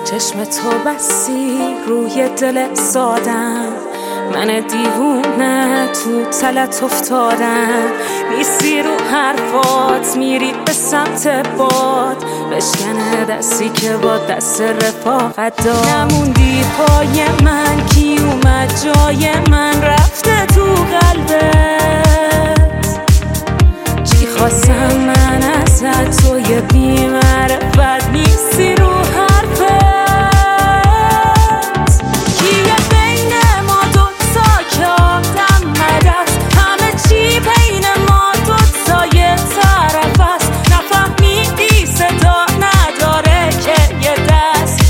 چشم تو بسی روی دل سادم، من دیوونه تو تلت افتادم. نیستی رو حرفات، میری به سمت باد، بشکنه دستی که با دست رفاقت داد. نموندی پای من، کی اومد جای من، رفته تو قلبت. چی خواستم من ازت، توی بی‌معرفت نیستی رو حرفت. کیه بین ما دوتا که آدم مدست، همه چی بین ما دوتا یه طرف است. نفهمیدی صدا نداره که یه دست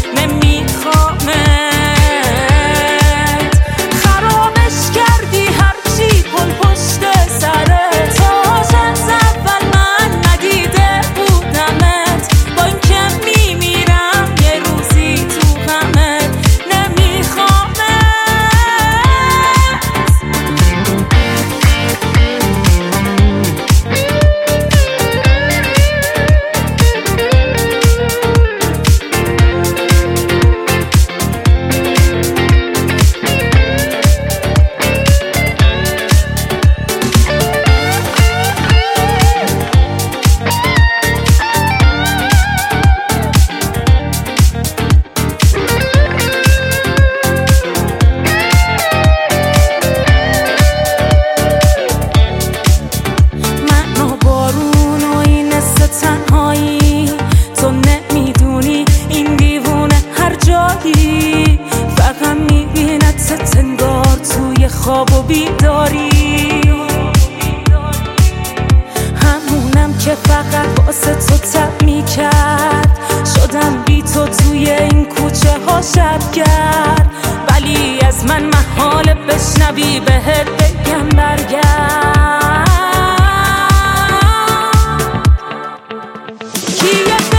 نمیخوامت. خرابش کردی هرچی پل پشت سرت، تاش از اول من ندیده بودمت. با اینکه میمیرم یه روزی تو غمت نمیخوامت. تو نمیدونی این دیوونه هر جایی، فقط میبینت انگار توی خواب و بیداری. همونم که فقط واسه تو تب میکرد، شدم بی تو توی این کوچه ها شبگرد. ولی از من محاله بشنوی بهت بگم برگرد.